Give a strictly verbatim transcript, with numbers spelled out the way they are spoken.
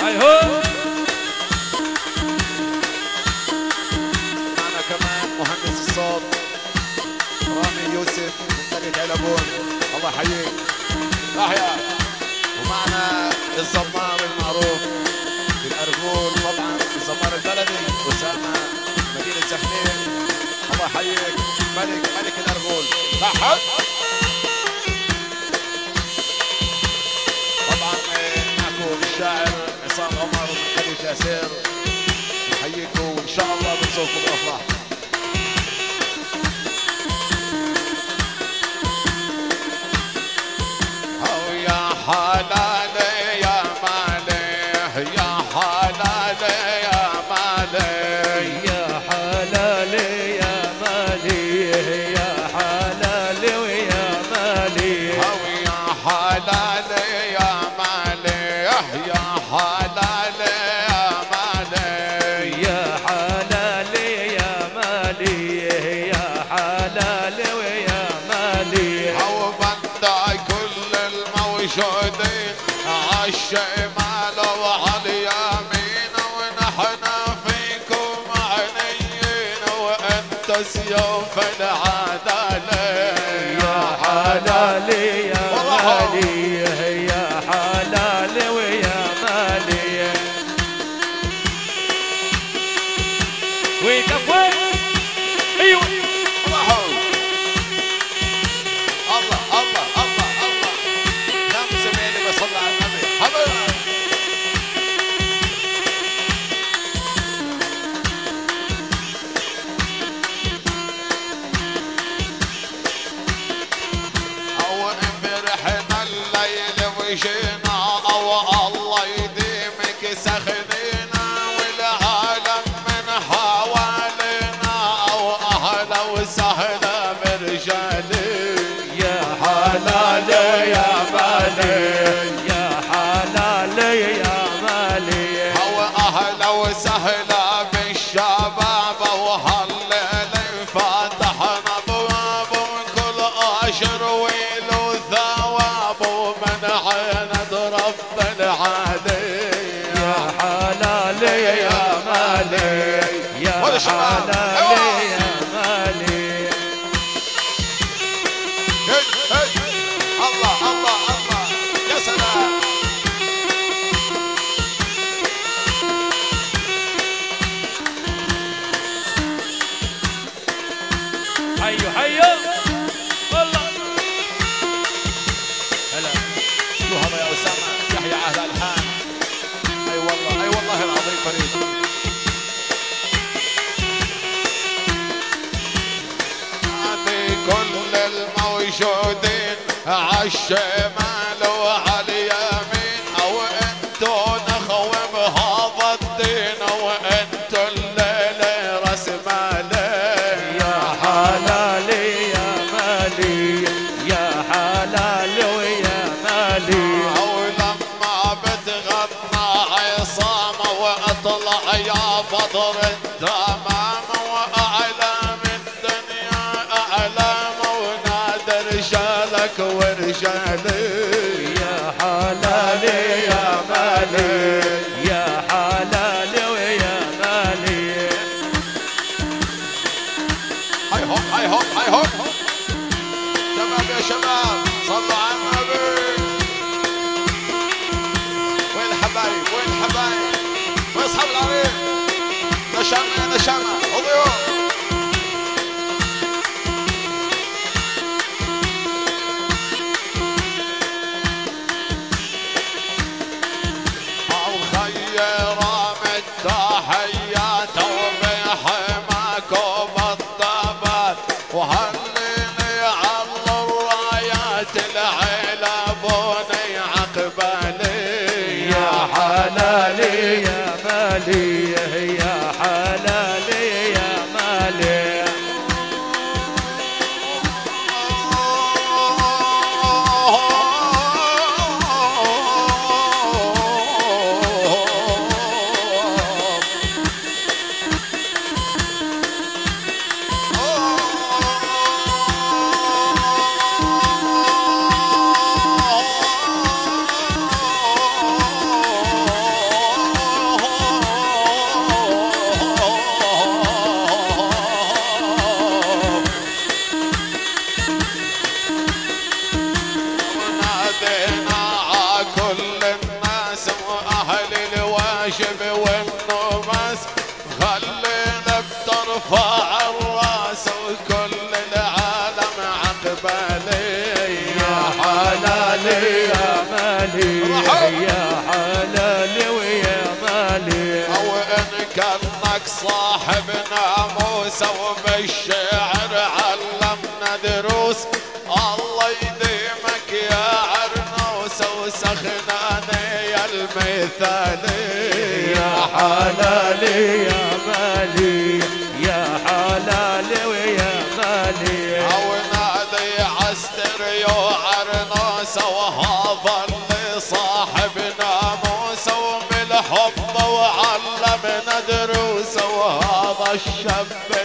هو معنا كمان مهندس الصوت رامي يوسف من قرية علبون، الله يحييك تحيا. ومعنا الزمار المعروف بالأرجول طبعا، الزمار البلدي أسامة مدينة سخنين، الله يحييك ملك ملك الأرجول لاحظ. طبعا معكم الشاعر عصام عمر من قرية جاسير، نحييكم وإن شاء الله بنشوفكم بأفراح. يا حلالي يا مالي يا حلالي يا مالي يا حلالي يا مالي يا حلالي ويا مالي يا حلالي يا مالي يا حلالي يا مالي يا حلالي يا مالي يا حلالي ويا مالي او بندا كل الموجودين عالشمال وعلى اليمين، ونحن فيكم عنيين وانت سيوف العداله. يا حلالي يا مالي يا حلالي ويا مالي. وين كفوي ايوه الله الله الله الله الله نعم زميلي بصلي على النبي حبيبي. او فرحنا الليل وجينا او الله يديمك سخنينا، والعالم من حوالينا او اهلا وسهلا برجالي. يا حلالي يا مالي يا حلالي يا مالي او اهلا وسهلا بالشباب، وهالليل فتحنا ابواب وكل اجر ويل وثواب، ومنعنا رب العالي. يا حلالي يا مالي يا حلالي يا مالي. الله الله الله يا سلام. حيو حيو والله هلا شو هذا يا اسامه يحيى عهد الحان. اي والله اي والله العظيم فريد. هذه كل الموجودين عالشمال وعلى اليمين، او انتو نخوة بهذا الدين، او انتو الليلة راس مالي. يا حلالي يا مالي يا حلالي ويا مالي. او لما بتغنى عصامة واطلع يا بدر التمام، واعلام الدنيا اعلام ونادى رجالك ورجالي. يا حلالي يا مالي يا حلالي ويا مالي. هاي هوب هاي هوب هاي هوب شباب يا شباب صلوا على النبي. وين الحبايب وين الحبايب وين اصحاب العريس؟ نشامة يا نشامة وضيوف. او خيرام التحيات وبحماك وبالطبات، وهللي على الرايات العلبوني عقبالي. يا حلالي يا مالي يا حلالي يا مالي. صاحبنا موسى وبالشعر علمنا دروس. الله يديمك يا عرنوس وسخناني يا المثالي. يا حلالي يا مالي يا حلالي ويا مالي. او نادي عستريو عرنوس وهذا اللي صاحبنا موسى وبالحب وعلمنا دروس. وهذا الشاب